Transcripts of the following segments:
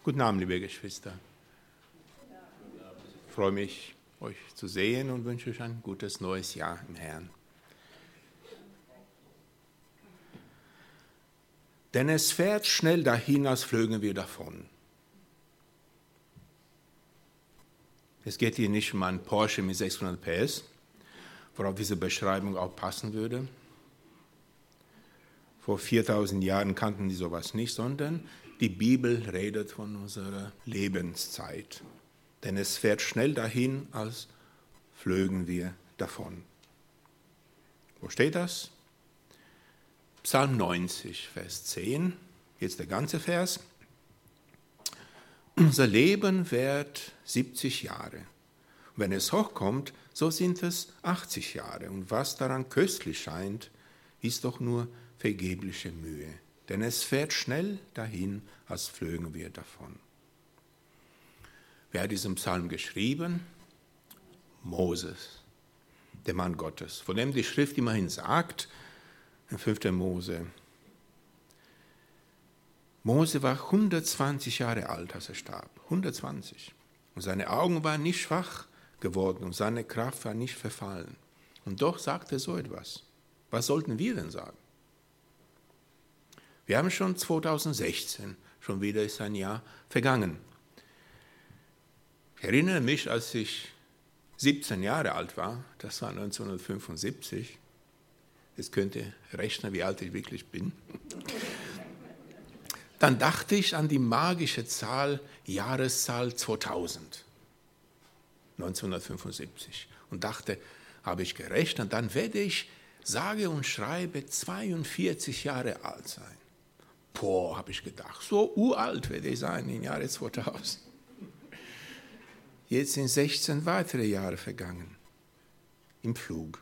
Guten Abend, liebe Geschwister. Ich freue mich, euch zu sehen und wünsche euch ein gutes neues Jahr im Herrn. Denn es fährt schnell dahin, als flögen wir davon. Es geht hier nicht um einen Porsche mit 600 PS, worauf diese Beschreibung auch passen würde. Vor 4000 Jahren kannten die sowas nicht, sondern die Bibel redet von unserer Lebenszeit. Denn es fährt schnell dahin, als flögen wir davon. Wo steht das? Psalm 90, Vers 10, jetzt der ganze Vers. Unser Leben währt 70 Jahre. Und wenn es hochkommt, so sind es 80 Jahre. Und was daran köstlich scheint, ist doch nur vergebliche Mühe. Denn es fährt schnell dahin, als flögen wir davon. Wer hat diesen Psalm geschrieben? Moses, der Mann Gottes, von dem die Schrift immerhin sagt, in 5. Mose. Mose war 120 Jahre alt, als er starb. 120. Und seine Augen waren nicht schwach geworden und seine Kraft war nicht verfallen. Und doch sagt er so etwas. Was sollten wir denn sagen? Wir haben schon 2016, schon wieder ist ein Jahr vergangen. Ich erinnere mich, als ich 17 Jahre alt war, das war 1975, jetzt könnt ihr rechnen, wie alt ich wirklich bin, dann dachte ich an die magische Zahl, Jahreszahl 2000, 1975 und dachte, habe ich gerechnet, dann werde ich sage und schreibe 42 Jahre alt sein. Boah, habe ich gedacht, so uralt werde ich sein im Jahre 2000. Jetzt sind 16 weitere Jahre vergangen, im Flug.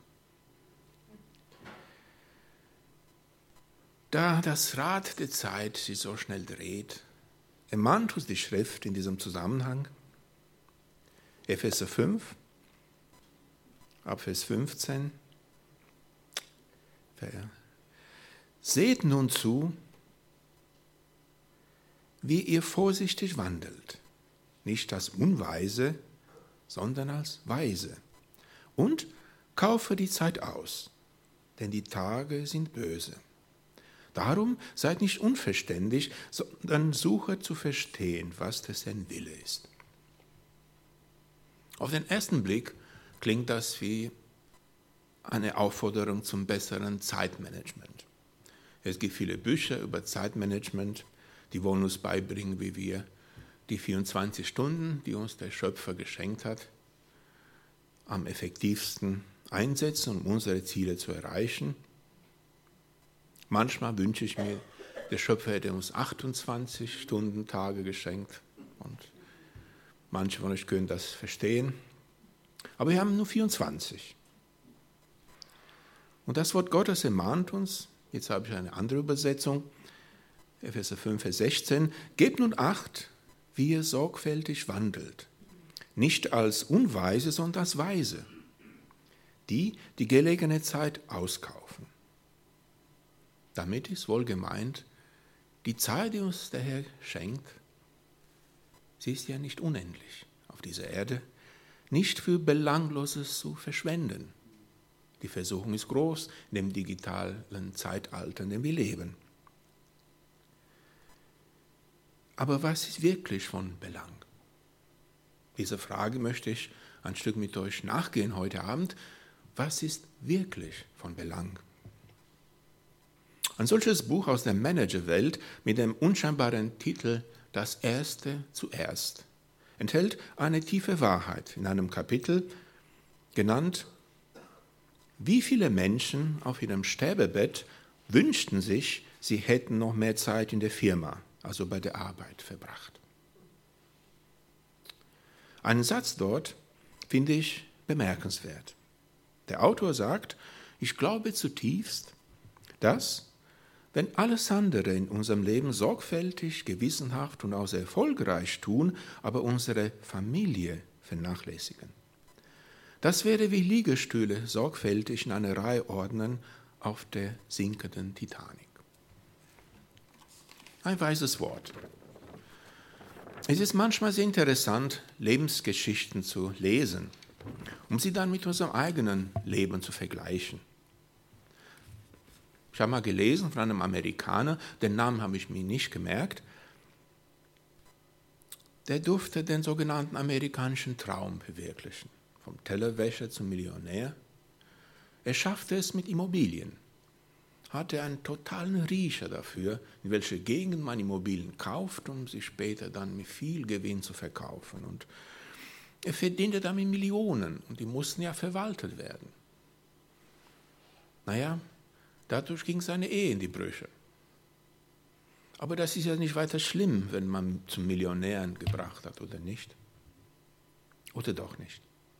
Da das Rad der Zeit sich so schnell dreht, ermahnt uns die Schrift in diesem Zusammenhang, Epheser 5, ab Vers 15, seht nun zu, wie ihr vorsichtig wandelt, nicht als Unweise, sondern als Weise. Und kaufe die Zeit aus, denn die Tage sind böse. Darum seid nicht unverständig, sondern suche zu verstehen, was des Herrn Wille ist. Auf den ersten Blick klingt das wie eine Aufforderung zum besseren Zeitmanagement. Es gibt viele Bücher über Zeitmanagement, die wollen uns beibringen, wie wir die 24 Stunden, die uns der Schöpfer geschenkt hat, am effektivsten einsetzen, um unsere Ziele zu erreichen. Manchmal wünsche ich mir, der Schöpfer hätte uns 28 Stunden Tage geschenkt und manche von euch können das verstehen. Aber wir haben nur 24. Und das Wort Gottes ermahnt uns, jetzt habe ich eine andere Übersetzung, Epheser 5, Vers 16, gebt nun Acht, wie ihr sorgfältig wandelt, nicht als Unweise, sondern als Weise, die die gelegene Zeit auskaufen. Damit ist wohl gemeint, die Zeit, die uns der Herr schenkt, sie ist ja nicht unendlich auf dieser Erde, nicht für Belangloses zu verschwenden. Die Versuchung ist groß in dem digitalen Zeitalter, in dem wir leben. Aber was ist wirklich von Belang? Dieser Frage möchte ich ein Stück mit euch nachgehen heute Abend. Was ist wirklich von Belang? Ein solches Buch aus der Managerwelt mit dem unscheinbaren Titel Das Erste zuerst enthält eine tiefe Wahrheit in einem Kapitel genannt: Wie viele Menschen auf ihrem Sterbebett wünschten sich, sie hätten noch mehr Zeit in der Firma, also bei der Arbeit, verbracht. Einen Satz dort finde ich bemerkenswert. Der Autor sagt, ich glaube zutiefst, dass, wenn alles andere in unserem Leben sorgfältig, gewissenhaft und auch erfolgreich tun, aber unsere Familie vernachlässigen, das wäre wie Liegestühle sorgfältig in eine Reihe ordnen auf der sinkenden Titanic. Ein weises Wort. Es ist manchmal sehr interessant, Lebensgeschichten zu lesen, um sie dann mit unserem eigenen Leben zu vergleichen. Ich habe mal gelesen von einem Amerikaner, den Namen habe ich mir nicht gemerkt, der durfte den sogenannten amerikanischen Traum verwirklichen, vom Tellerwäscher zum Millionär. Er schaffte es mit Immobilien, hatte einen totalen Riecher dafür, in welche Gegend man Immobilien kauft, um sie später dann mit viel Gewinn zu verkaufen. Und er verdiente damit Millionen und die mussten ja verwaltet werden. Naja, dadurch ging seine Ehe in die Brüche. Aber das ist ja nicht weiter schlimm, wenn man zum Millionären gebracht hat, oder nicht? Oder doch nicht?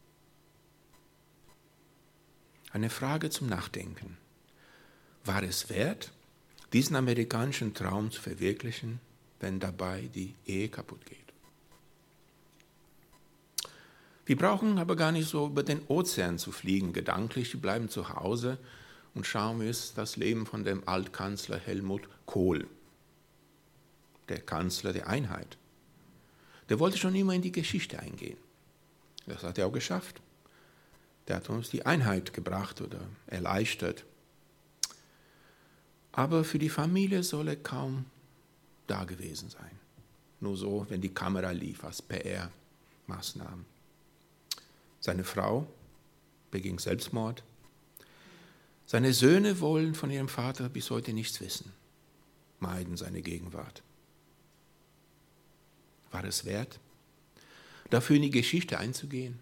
Eine Frage zum Nachdenken. War es wert, diesen amerikanischen Traum zu verwirklichen, wenn dabei die Ehe kaputt geht? Wir brauchen aber gar nicht so über den Ozean zu fliegen, gedanklich, wir bleiben zu Hause und schauen uns das Leben von dem Altkanzler Helmut Kohl, der Kanzler der Einheit. Der wollte schon immer in die Geschichte eingehen. Das hat er auch geschafft. Der hat uns die Einheit gebracht oder erleichtert. Aber für die Familie soll er kaum da gewesen sein. Nur so, wenn die Kamera lief, als PR-Maßnahmen. Seine Frau beging Selbstmord. Seine Söhne wollen von ihrem Vater bis heute nichts wissen, meiden seine Gegenwart. War es wert, dafür in die Geschichte einzugehen?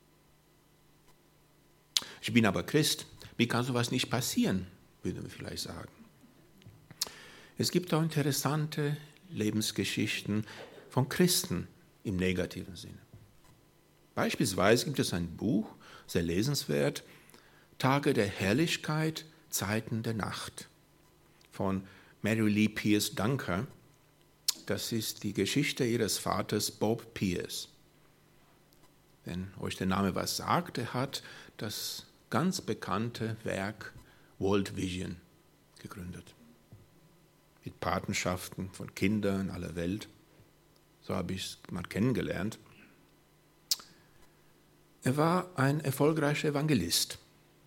Ich bin aber Christ, wie kann sowas nicht passieren, würden wir vielleicht sagen. Es gibt auch interessante Lebensgeschichten von Christen im negativen Sinne. Beispielsweise gibt es ein Buch, sehr lesenswert, Tage der Herrlichkeit, Zeiten der Nacht von Mary Lee Pierce Dunker. Das ist die Geschichte ihres Vaters Bob Pierce. Wenn euch der Name was sagt, er hat das ganz bekannte Werk World Vision gegründet. Mit Patenschaften von Kindern aller Welt. So habe ich es mal kennengelernt. Er war ein erfolgreicher Evangelist,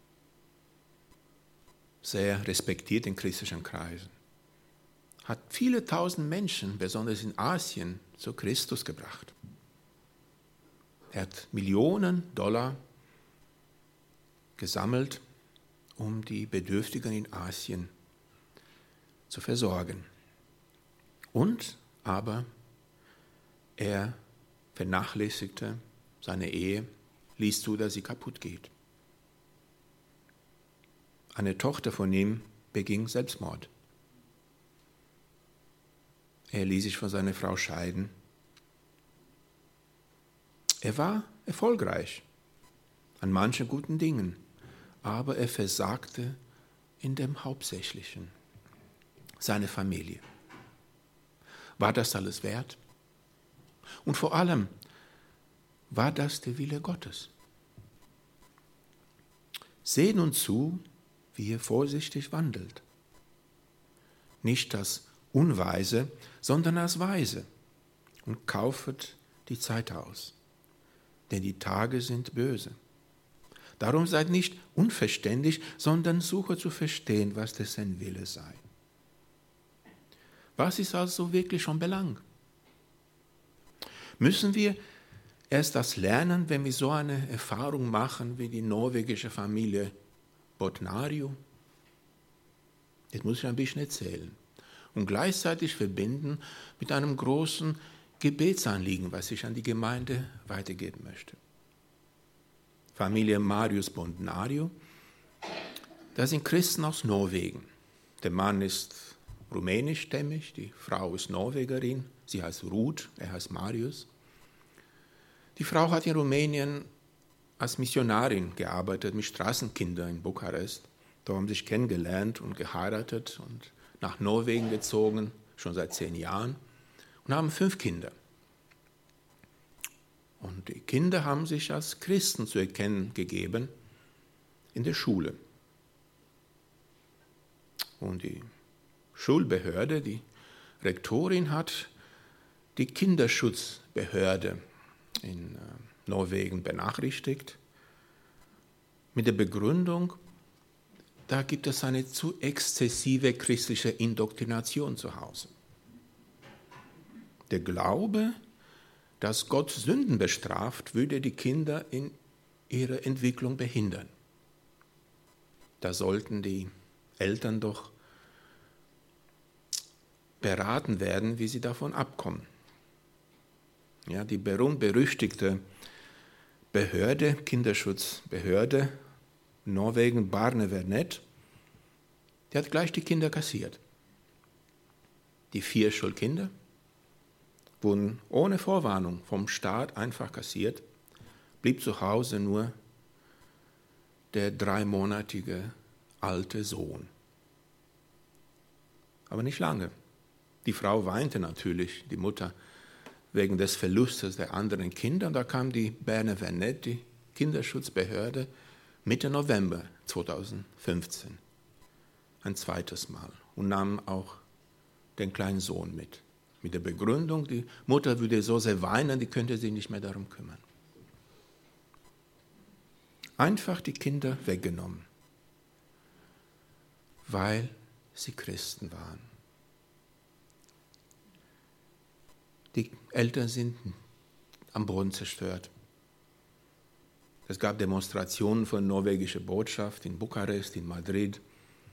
sehr respektiert in christlichen Kreisen, hat viele tausend Menschen, besonders in Asien, zu Christus gebracht. Er hat Millionen Dollar gesammelt, um die Bedürftigen in Asien zu versorgen. Und aber er vernachlässigte seine Ehe, ließ zu, dass sie kaputt geht. Eine Tochter von ihm beging Selbstmord. Er ließ sich von seiner Frau scheiden. Er war erfolgreich an manchen guten Dingen, aber er versagte in dem Hauptsächlichen, seine Familie. War das alles wert? Und vor allem, war das der Wille Gottes? Seht nun zu, wie ihr vorsichtig wandelt. Nicht als Unweise, sondern als Weise und kaufet die Zeit aus, denn die Tage sind böse. Darum seid nicht unverständig, sondern suche zu verstehen, was dessen Wille sei. Was ist also wirklich von Belang? Müssen wir erst das lernen, wenn wir so eine Erfahrung machen wie die norwegische Familie Botnario? Das muss ich ein bisschen erzählen und gleichzeitig verbinden mit einem großen Gebetsanliegen, was ich an die Gemeinde weitergeben möchte. Familie Marius Botnario, das sind Christen aus Norwegen. Der Mann ist rumänischstämmig, die Frau ist Norwegerin, sie heißt Ruth, er heißt Marius. Die Frau hat in Rumänien als Missionarin gearbeitet mit Straßenkindern in Bukarest. Da haben sie sich kennengelernt und geheiratet und nach Norwegen gezogen, schon seit 10 Jahren, und haben 5 Kinder. Und die Kinder haben sich als Christen zu erkennen gegeben in der Schule. Und die Schulbehörde, die Rektorin, hat die Kinderschutzbehörde in Norwegen benachrichtigt mit der Begründung, da gibt es eine zu exzessive christliche Indoktrination zu Hause. Der Glaube, dass Gott Sünden bestraft, würde die Kinder in ihrer Entwicklung behindern. Da sollten die Eltern doch beraten werden, wie sie davon abkommen. Ja, die berühmt-berüchtigte Behörde, Kinderschutzbehörde, Norwegen, Barnevernet, die hat gleich die Kinder kassiert. Die 4 Schulkinder wurden ohne Vorwarnung vom Staat einfach kassiert, blieb zu Hause nur der 3-monatige alte Sohn. Aber nicht lange. Die Frau weinte natürlich, die Mutter, wegen des Verlustes der anderen Kinder. Und da kam die Barnevernet, die Kinderschutzbehörde, Mitte November 2015 ein zweites Mal und nahm auch den kleinen Sohn mit der Begründung, die Mutter würde so sehr weinen, die könnte sich nicht mehr darum kümmern. Einfach die Kinder weggenommen, weil sie Christen waren. Die Eltern sind am Boden zerstört. Es gab Demonstrationen von der norwegischen Botschaft in Bukarest, in Madrid.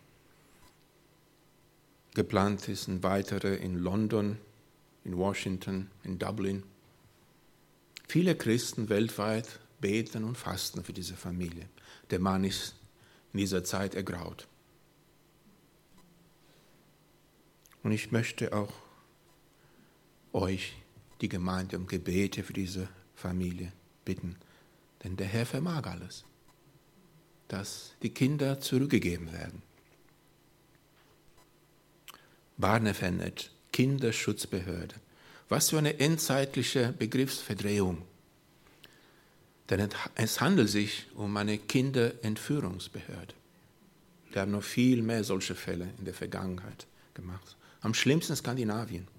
Geplant ist ein weitere in London, in Washington, in Dublin. Viele Christen weltweit beten und fasten für diese Familie. Der Mann ist in dieser Zeit ergraut. Und ich möchte auch euch, die Gemeinde, um Gebete für diese Familie bitten. Denn der Herr vermag alles, dass die Kinder zurückgegeben werden. Barnevernet, Kinderschutzbehörde. Was für eine endzeitliche Begriffsverdrehung. Denn es handelt sich um eine Kinderentführungsbehörde. Wir haben noch viel mehr solche Fälle in der Vergangenheit gemacht. Am schlimmsten Skandinavien.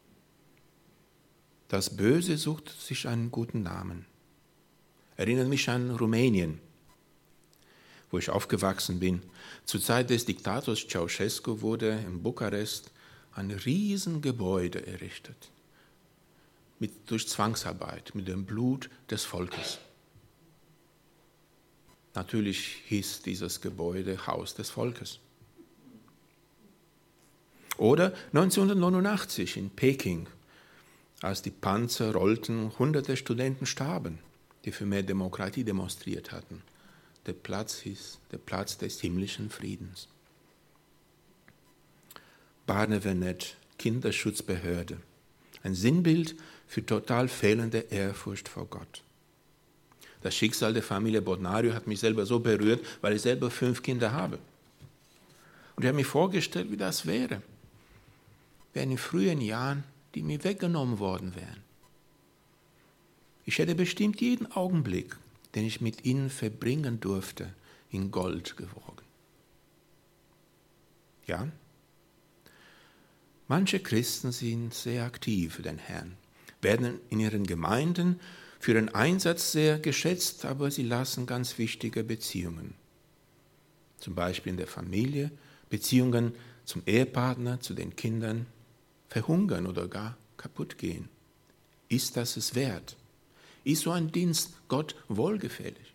Das Böse sucht sich einen guten Namen. Erinnert mich an Rumänien, wo ich aufgewachsen bin. Zur Zeit des Diktators Ceausescu wurde in Bukarest ein Riesengebäude errichtet. Durch Zwangsarbeit, mit dem Blut des Volkes. Natürlich hieß dieses Gebäude Haus des Volkes. Oder 1989 in Peking, als die Panzer rollten, hunderte Studenten starben, die für mehr Demokratie demonstriert hatten. Der Platz hieß der Platz des himmlischen Friedens. Barnevernet, Kinderschutzbehörde. Ein Sinnbild für total fehlende Ehrfurcht vor Gott. Das Schicksal der Familie Bodnario hat mich selber so berührt, weil ich selber 5 Kinder habe. Und ich habe mir vorgestellt, wie das wäre, wenn in frühen Jahren die mir weggenommen worden wären. Ich hätte bestimmt jeden Augenblick, den ich mit ihnen verbringen durfte, in Gold gewogen. Ja? Manche Christen sind sehr aktiv für den Herrn, werden in ihren Gemeinden für ihren Einsatz sehr geschätzt, aber sie lassen ganz wichtige Beziehungen, zum Beispiel in der Familie, Beziehungen zum Ehepartner, zu den Kindern, verhungern oder gar kaputt gehen. Ist das es wert? Ist so ein Dienst Gott wohlgefällig?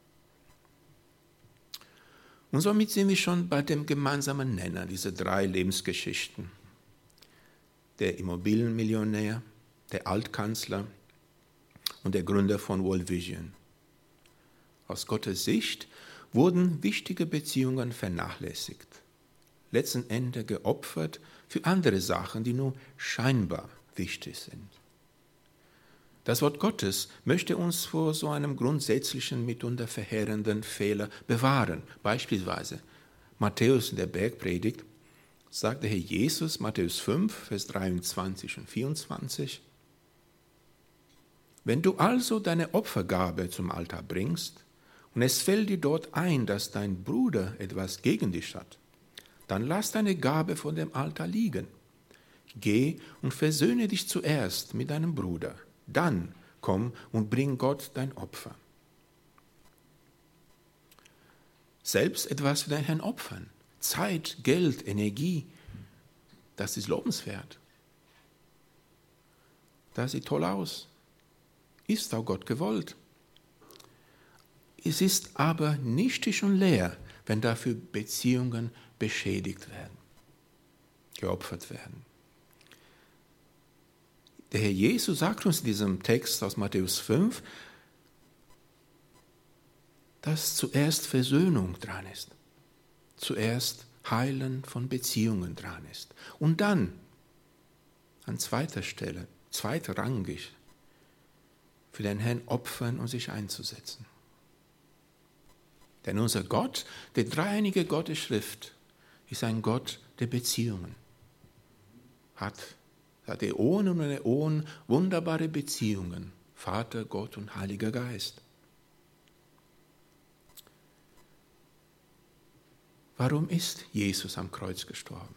Und somit sind wir schon bei dem gemeinsamen Nenner dieser 3 Lebensgeschichten. Der Immobilienmillionär, der Altkanzler und der Gründer von World Vision. Aus Gottes Sicht wurden wichtige Beziehungen vernachlässigt, letzten Endes geopfert für andere Sachen, die nur scheinbar wichtig sind. Das Wort Gottes möchte uns vor so einem grundsätzlichen, mitunter verheerenden Fehler bewahren. Beispielsweise Matthäus in der Bergpredigt sagt der Herr Jesus, Matthäus 5, Vers 23 und 24, wenn du also deine Opfergabe zum Altar bringst und es fällt dir dort ein, dass dein Bruder etwas gegen dich hat, dann lass deine Gabe von dem Altar liegen. Geh und versöhne dich zuerst mit deinem Bruder. Dann komm und bring Gott dein Opfer. Selbst etwas für deinen Herrn opfern. Zeit, Geld, Energie. Das ist lobenswert. Das sieht toll aus. Ist auch Gott gewollt. Es ist aber nichtig und leer, wenn dafür Beziehungen beschädigt werden, geopfert werden. Der Herr Jesus sagt uns in diesem Text aus Matthäus 5, dass zuerst Versöhnung dran ist, zuerst Heilen von Beziehungen dran ist und dann an zweiter Stelle, zweitrangig, für den Herrn opfern und sich einzusetzen. Denn unser Gott, der dreieinige Gott der Schrift, ist ein Gott der Beziehungen. Hat seit Äonen und Äonen wunderbare Beziehungen, Vater, Gott und Heiliger Geist. Warum ist Jesus am Kreuz gestorben?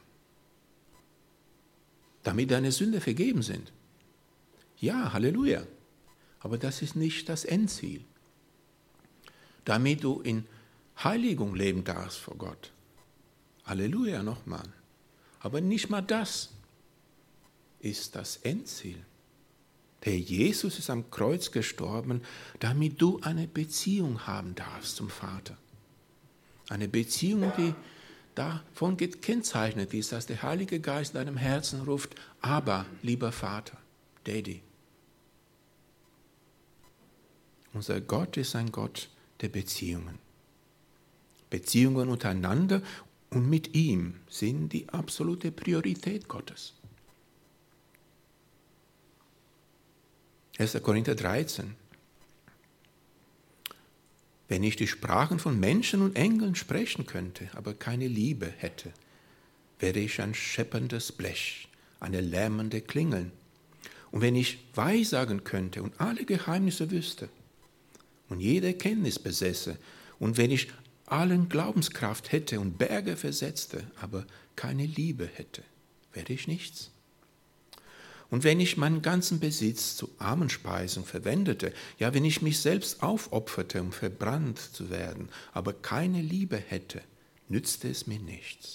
Damit deine Sünde vergeben sind. Ja, Halleluja. Aber das ist nicht das Endziel. Damit du in Heiligung leben darfst vor Gott. Halleluja nochmal. Aber nicht mal das ist das Endziel. Der Jesus ist am Kreuz gestorben, damit du eine Beziehung haben darfst zum Vater. Eine Beziehung, die davon gekennzeichnet ist, dass der Heilige Geist in deinem Herzen ruft, aber, lieber Vater, Daddy. Unser Gott ist ein Gott der Beziehungen. Beziehungen untereinander und mit ihm sind die absolute Priorität Gottes. 1. Korinther 13. Wenn ich die Sprachen von Menschen und Engeln sprechen könnte, aber keine Liebe hätte, wäre ich ein schepperndes Blech, eine lärmende Klingel. Und wenn ich Weissagen könnte und alle Geheimnisse wüsste und jede Erkenntnis besäße, und wenn ich allen Glaubenskraft hätte und Berge versetzte, aber keine Liebe hätte, wäre ich nichts. Und wenn ich meinen ganzen Besitz zur Armenspeisung verwendete, ja, wenn ich mich selbst aufopferte, um verbrannt zu werden, aber keine Liebe hätte, nützte es mir nichts.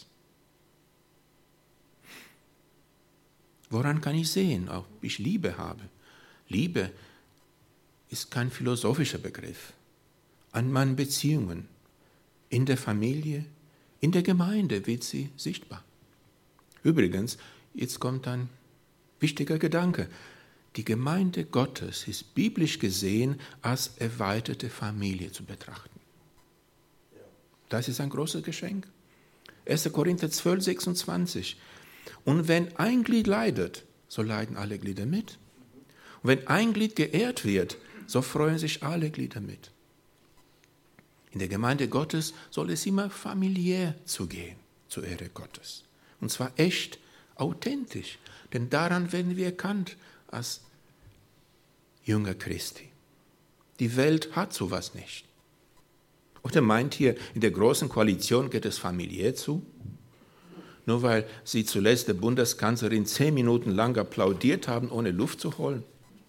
Woran kann ich sehen, ob ich Liebe habe? Liebe ist kein philosophischer Begriff. An meinen Beziehungen, in der Familie, in der Gemeinde wird sie sichtbar. Übrigens, jetzt kommt ein wichtiger Gedanke. Die Gemeinde Gottes ist biblisch gesehen als erweiterte Familie zu betrachten. Das ist ein großes Geschenk. 1. Korinther 12, 26. Und wenn ein Glied leidet, so leiden alle Glieder mit. Und wenn ein Glied geehrt wird, so freuen sich alle Glieder mit. In der Gemeinde Gottes soll es immer familiär zugehen, zur Ehre Gottes. Und zwar echt, authentisch. Denn daran werden wir erkannt als Jünger Christi. Die Welt hat sowas nicht. Oder meint ihr, in der Großen Koalition geht es familiär zu? Nur weil sie zuletzt der Bundeskanzlerin 10 Minuten lang applaudiert haben, ohne Luft zu holen?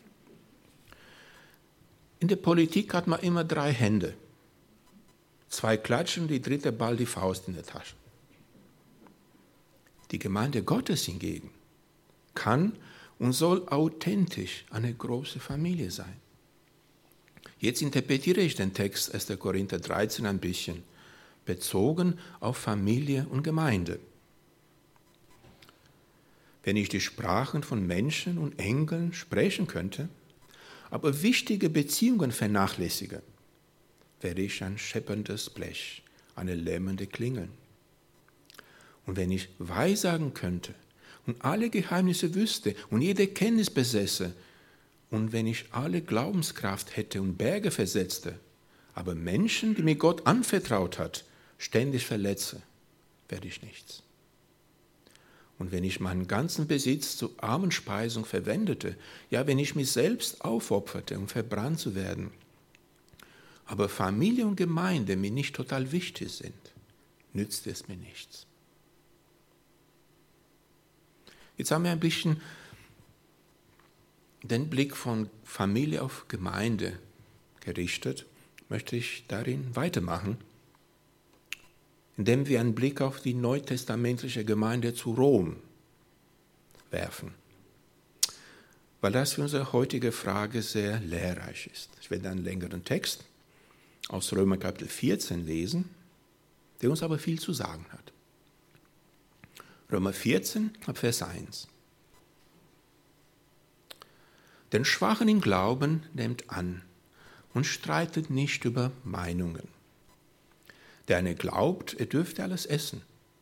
In der Politik hat man immer 3 Hände. 2 klatschen, die dritte bald die Faust in der Tasche. Die Gemeinde Gottes hingegen kann und soll authentisch eine große Familie sein. Jetzt interpretiere ich den Text 1. Korinther 13 ein bisschen, bezogen auf Familie und Gemeinde. Wenn ich die Sprachen von Menschen und Engeln sprechen könnte, aber wichtige Beziehungen vernachlässige, wäre ich ein schepperndes Blech, eine lähmende Klingel. Und wenn ich Weissagen könnte und alle Geheimnisse wüsste und jede Kenntnis besäße, und wenn ich alle Glaubenskraft hätte und Berge versetzte, aber Menschen, die mir Gott anvertraut hat, ständig verletze, werde ich nichts. Und wenn ich meinen ganzen Besitz zur Armenspeisung verwendete, ja, wenn ich mich selbst aufopferte, um verbrannt zu werden, aber Familie und Gemeinde mir nicht total wichtig sind, nützt es mir nichts. Jetzt haben wir ein bisschen den Blick von Familie auf Gemeinde gerichtet. Möchte ich darin weitermachen, indem wir einen Blick auf die neutestamentliche Gemeinde zu Rom werfen, weil das für unsere heutige Frage sehr lehrreich ist. Ich werde einen längeren Text aus Römer Kapitel 14 lesen, der uns aber viel zu sagen hat. Römer 14, Vers 1. Den Schwachen im Glauben nehmt an und streitet nicht über Meinungen. Der eine glaubt, er dürfte alles essen.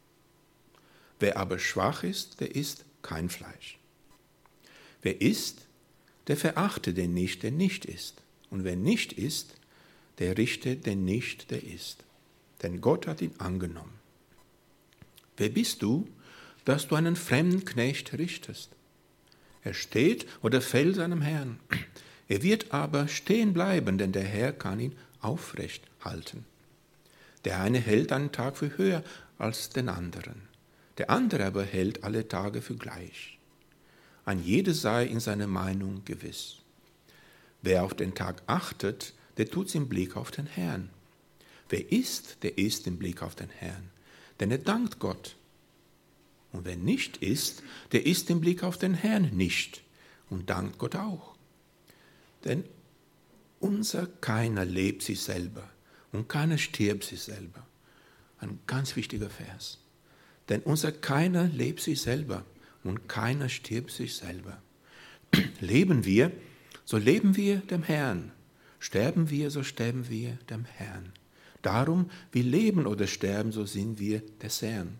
Wer aber schwach ist, der isst kein Fleisch. Wer isst, der verachte den nicht, der nicht isst. Und wer nicht isst, der richte den nicht, der isst. Denn Gott hat ihn angenommen. Wer bist du, dass du einen fremden Knecht richtest? Er steht oder fällt seinem Herrn. Er wird aber stehen bleiben, denn der Herr kann ihn aufrecht halten. Der eine hält einen Tag für höher als den anderen. Der andere aber hält alle Tage für gleich. Ein jeder sei in seiner Meinung gewiss. Wer auf den Tag achtet, der tut's im Blick auf den Herrn. Wer isst, der isst im Blick auf den Herrn, denn er dankt Gott. Und wer nicht isst, der isst im Blick auf den Herrn nicht und dankt Gott auch. Denn unser keiner lebt sich selber und keiner stirbt sich selber. Ein ganz wichtiger Vers. Denn unser keiner lebt sich selber und keiner stirbt sich selber. Leben wir, so leben wir dem Herrn. Sterben wir, so sterben wir dem Herrn. Darum, wir leben oder sterben, so sind wir des Herrn.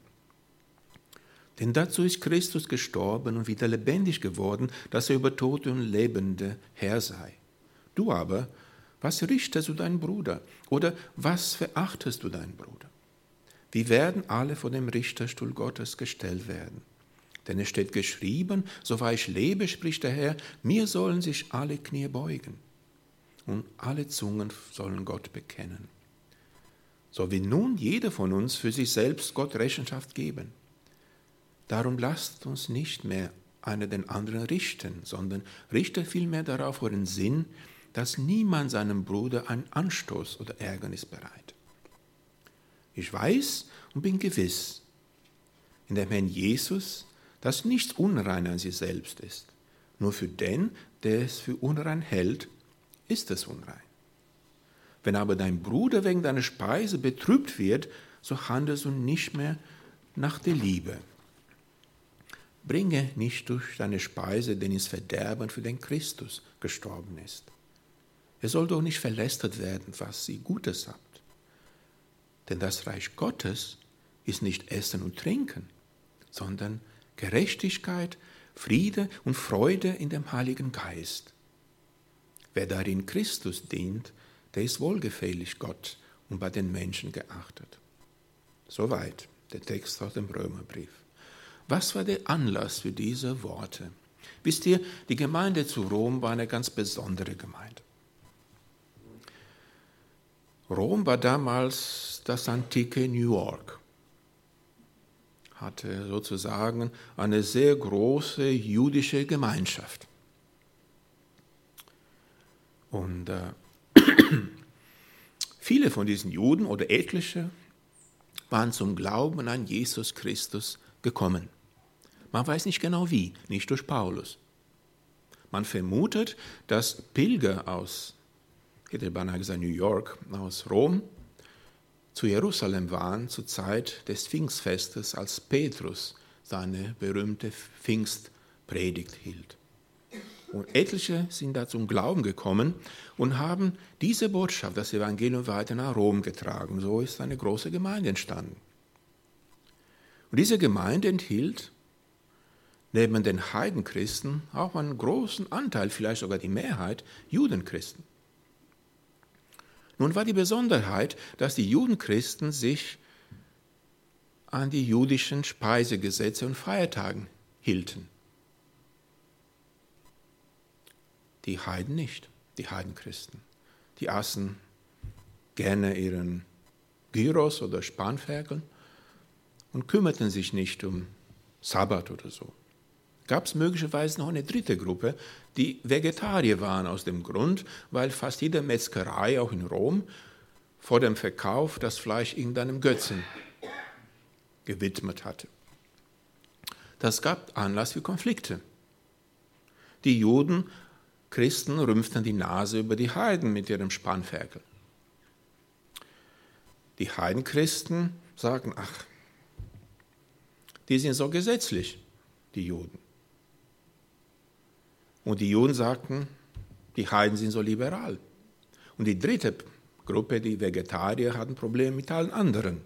Denn dazu ist Christus gestorben und wieder lebendig geworden, dass er über Tote und Lebende Herr sei. Du aber, was richtest du deinen Bruder? Oder was verachtest du deinen Bruder? Wir werden alle vor dem Richterstuhl Gottes gestellt werden. Denn es steht geschrieben, so wahr ich lebe, spricht der Herr, mir sollen sich alle Knie beugen und alle Zungen sollen Gott bekennen. So will nun jeder von uns für sich selbst Gott Rechenschaft geben. Darum lasst uns nicht mehr einer den anderen richten, sondern richtet vielmehr darauf euren Sinn, dass niemand seinem Bruder einen Anstoß oder Ärgernis bereitet. Ich weiß und bin gewiss, in dem Herrn Jesus, dass nichts unrein an sich selbst ist. Nur für den, der es für unrein hält, ist es unrein. Wenn aber dein Bruder wegen deiner Speise betrübt wird, so handelst du nicht mehr nach der Liebe. Bringe nicht durch deine Speise den ins Verderben, für den Christus gestorben ist. Es soll doch nicht verlästert werden, was ihr Gutes habt. Denn das Reich Gottes ist nicht Essen und Trinken, sondern Gerechtigkeit, Friede und Freude in dem Heiligen Geist. Wer darin Christus dient, der ist wohlgefällig Gott und bei den Menschen geachtet. Soweit der Text aus dem Römerbrief. Was war der Anlass für diese Worte? Wisst ihr, die Gemeinde zu Rom war eine ganz besondere Gemeinde. Rom war damals das antike New York, hatte sozusagen eine sehr große jüdische Gemeinschaft. Und viele von diesen Juden oder etliche waren zum Glauben an Jesus Christus gekommen. Man weiß nicht genau wie, nicht durch Paulus. Man vermutet, dass Pilger aus, hätte beinahe gesagt New York, aus Rom, zu Jerusalem waren zur Zeit des Pfingstfestes, als Petrus seine berühmte Pfingstpredigt hielt. Und etliche sind da zum Glauben gekommen und haben diese Botschaft, das Evangelium, weiter nach Rom getragen. So ist eine große Gemeinde entstanden. Und diese Gemeinde enthielt neben den Heidenchristen auch einen großen Anteil, vielleicht sogar die Mehrheit, Judenchristen. Nun war die Besonderheit, dass die Judenchristen sich an die jüdischen Speisegesetze und Feiertagen hielten. Die Heiden nicht, die Heidenchristen. Die aßen gerne ihren Gyros oder Spanferkel und kümmerten sich nicht um Sabbat oder so. gab es möglicherweise noch eine dritte Gruppe, die Vegetarier waren aus dem Grund, weil fast jede Metzgerei, auch in Rom, vor dem Verkauf das Fleisch irgendeinem Götzen gewidmet hatte. Das gab Anlass für Konflikte. Die Juden, Christen rümpften die Nase über die Heiden mit ihrem Spanferkel. Die Heidenchristen sagen, ach, die sind so gesetzlich, die Juden. Und die Juden sagten, die Heiden sind so liberal. Und die dritte Gruppe, die Vegetarier, hatten Probleme mit allen anderen.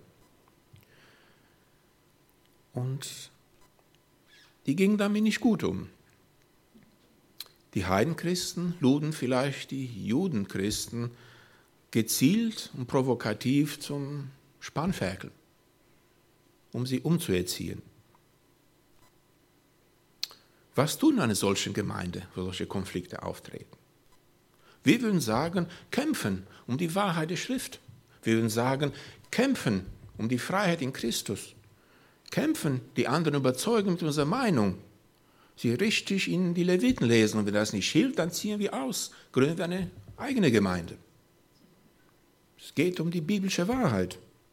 Und die gingen damit nicht gut um. Die Heidenchristen luden vielleicht die Judenchristen gezielt und provokativ zum Spanferkel, um sie umzuerziehen. Was tun in einer solchen Gemeinde, wo solche Konflikte auftreten? Wir würden sagen, kämpfen um die Wahrheit der Schrift. Wir würden sagen, kämpfen um die Freiheit in Christus. Kämpfen, die anderen überzeugen mit unserer Meinung. Sie richtig in die Leviten lesen. Und wenn das nicht hilft, dann ziehen wir aus, gründen wir eine eigene Gemeinde. Es geht um die biblische Wahrheit.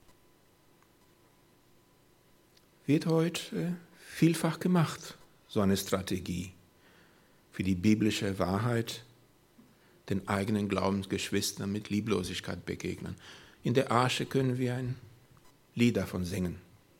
Wird heute vielfach gemacht, so eine Strategie für die biblische Wahrheit, den eigenen Glaubensgeschwistern mit Lieblosigkeit begegnen. In der Arche können wir ein Lied davon singen.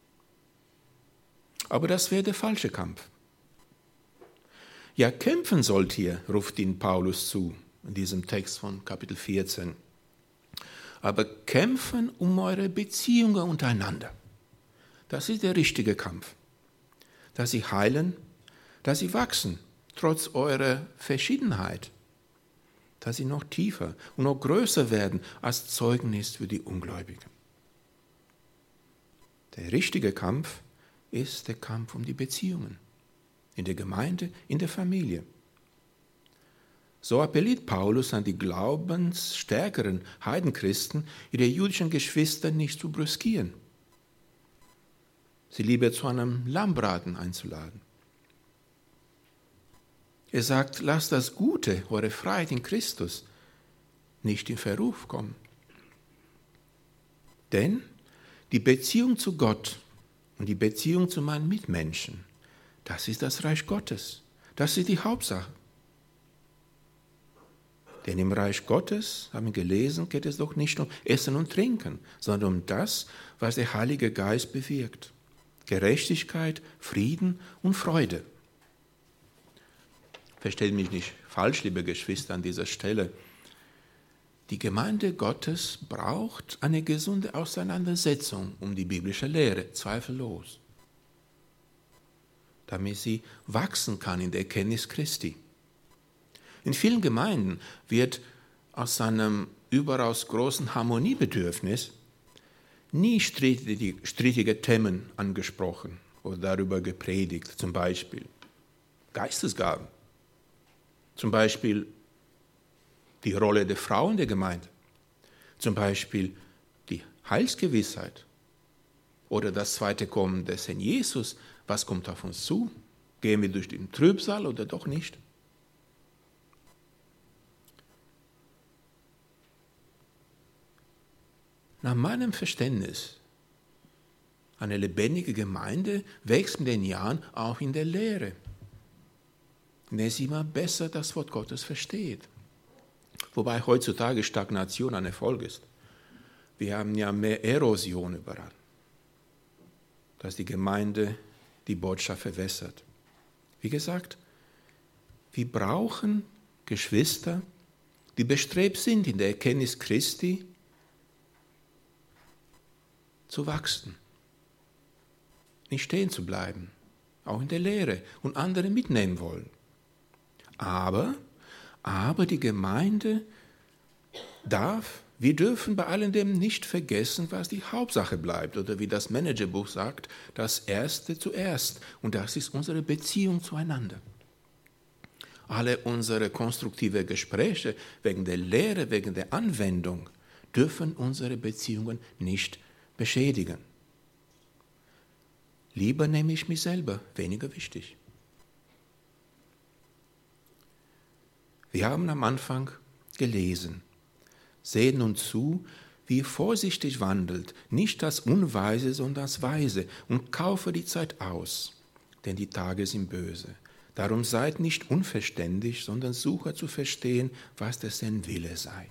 Aber das wäre der falsche Kampf. Ja, kämpfen sollt ihr, ruft ihnen Paulus zu, in diesem Text von Kapitel 14. Aber kämpfen um eure Beziehungen untereinander. Das ist der richtige Kampf. Dass sie heilen, dass sie wachsen, trotz eurer Verschiedenheit. Dass sie noch tiefer und noch größer werden als Zeugnis für die Ungläubigen. Der richtige Kampf ist der Kampf um die Beziehungen. In der Gemeinde, in der Familie. So appelliert Paulus an die glaubensstärkeren Heidenchristen, ihre jüdischen Geschwister nicht zu brüskieren. Sie lieber zu einem Lammbraten einzuladen. Er sagt, lasst das Gute, eure Freiheit in Christus, nicht in Verruf kommen. Denn die Beziehung zu Gott und die Beziehung zu meinen Mitmenschen, das ist das Reich Gottes. Das ist die Hauptsache. Denn im Reich Gottes, haben wir gelesen, geht es doch nicht um Essen und Trinken, sondern um das, was der Heilige Geist bewirkt. Gerechtigkeit, Frieden und Freude. Versteht mich nicht falsch, liebe Geschwister, an dieser Stelle. Die Gemeinde Gottes braucht eine gesunde Auseinandersetzung um die biblische Lehre, zweifellos, damit sie wachsen kann in der Erkenntnis Christi. In vielen Gemeinden wird aus einem überaus großen Harmoniebedürfnis nie strittige Themen angesprochen oder darüber gepredigt, zum Beispiel Geistesgaben, zum Beispiel die Rolle der Frau in der Gemeinde, zum Beispiel die Heilsgewissheit oder das zweite Kommen des Herrn Jesus. Was kommt auf uns zu? Gehen wir durch den Trübsal oder doch nicht? Nach meinem Verständnis, eine lebendige Gemeinde wächst mit den Jahren auch in der Lehre, in der sie immer besser das Wort Gottes versteht. Wobei heutzutage Stagnation ein Erfolg ist. Wir haben ja mehr Erosion überall, dass die Gemeinde die Botschaft verwässert. Wie gesagt, wir brauchen Geschwister, die bestrebt sind, in der Erkenntnis Christi zu wachsen, nicht stehen zu bleiben, auch in der Lehre und andere mitnehmen wollen. Aber die Gemeinde wir dürfen bei allem dem nicht vergessen, was die Hauptsache bleibt. Oder wie das Managerbuch sagt, das Erste zuerst. Und das ist unsere Beziehung zueinander. Alle unsere konstruktive Gespräche wegen der Lehre, wegen der Anwendung, dürfen unsere Beziehungen nicht beschädigen. Lieber nehme ich mich selber, weniger wichtig. Wir haben am Anfang gelesen. Seht nun zu, wie ihr vorsichtig wandelt, nicht als Unweise, sondern als Weise, und kaufe die Zeit aus, denn die Tage sind böse. Darum seid nicht unverständig, sondern suche zu verstehen, was der Herrn Wille sei.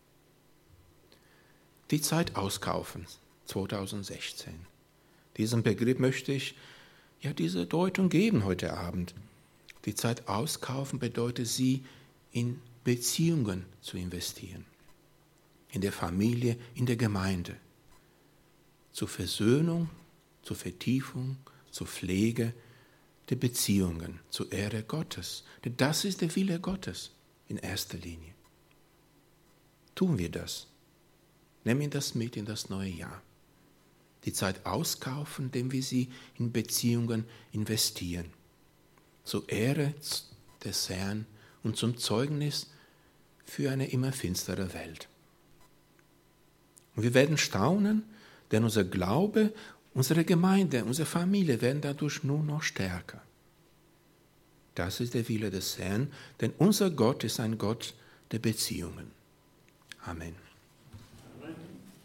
Die Zeit auskaufen, 2016. Diesem Begriff möchte ich diese Deutung geben heute Abend. Die Zeit auskaufen bedeutet, sie in Beziehungen zu investieren. In der Familie, in der Gemeinde. Zur Versöhnung, zur Vertiefung, zur Pflege der Beziehungen, zur Ehre Gottes. Denn das ist der Wille Gottes in erster Linie. Tun wir das. Nehmen wir das mit in das neue Jahr. Die Zeit auskaufen, indem wir sie in Beziehungen investieren. Zur Ehre des Herrn und zum Zeugnis für eine immer finstere Welt. Und wir werden staunen, denn unser Glaube, unsere Gemeinde, unsere Familie werden dadurch nur noch stärker. Das ist der Wille des Herrn, denn unser Gott ist ein Gott der Beziehungen. Amen.